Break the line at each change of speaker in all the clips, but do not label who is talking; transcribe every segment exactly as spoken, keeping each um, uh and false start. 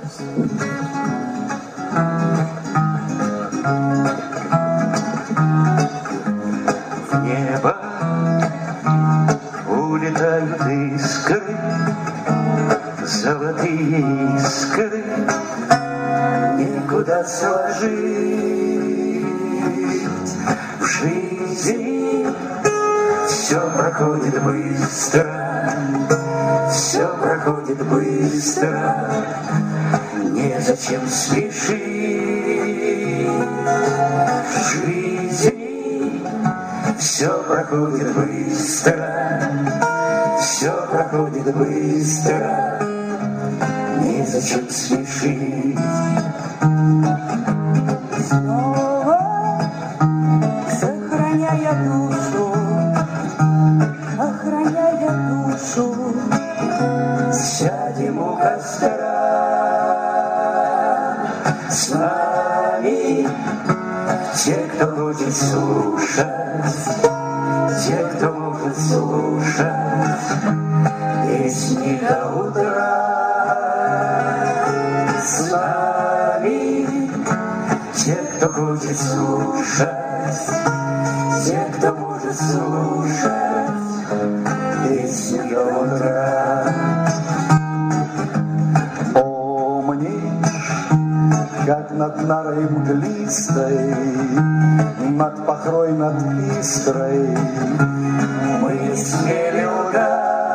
В небо улетают искры, золотые искры, некуда сложить в жизни. Все проходит быстро, все проходит быстро, незачем спешить в жизни. Все проходит быстро, все проходит быстро, незачем спешить.
Снова, сохраняя душу, охраняя душу,
сядем у костра с нами. Те, кто хочет слушать, те, кто может слушать песни до утра. С нами те, кто хочет слушать, те, кто может слушать песни до утра.
Помнишь, как над нарой мглистой, над похрой, над Истрой
Мы не смели лгать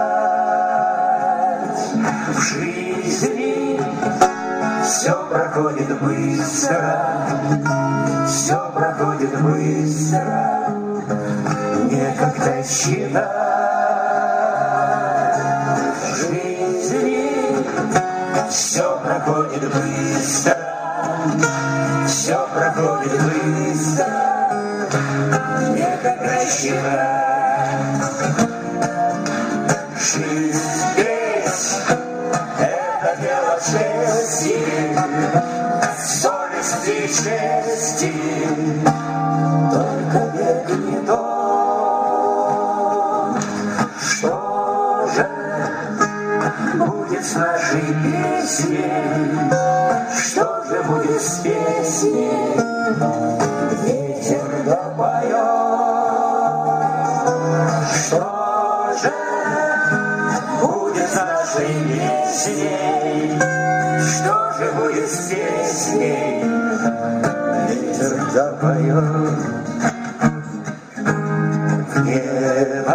в жизни. Все проходит быстро, все проходит быстро, некогда считать в жизни. Все проходит быстро, все проходит быстро, некогда считать. Жизнь здесь — это дело чести, совести и чести. Только век не тот. Что же будет с нашей песней? Что же будет с песней? Ветер допоет. Что же будет с нашей песней? Что же будет с песней? Ветер допоет. В небо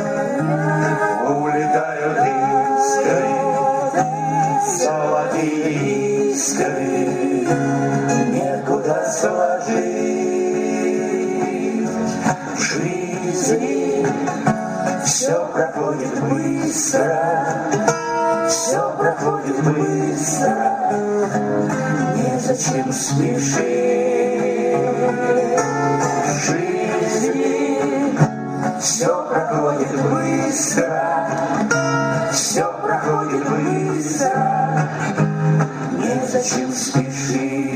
улетают искры, золотые искры, некуда сложить в жизни. Все проходит быстро, все проходит быстро, незачем спешить в жизни. Все проходит быстро, все проходит быстро, незачем спешить.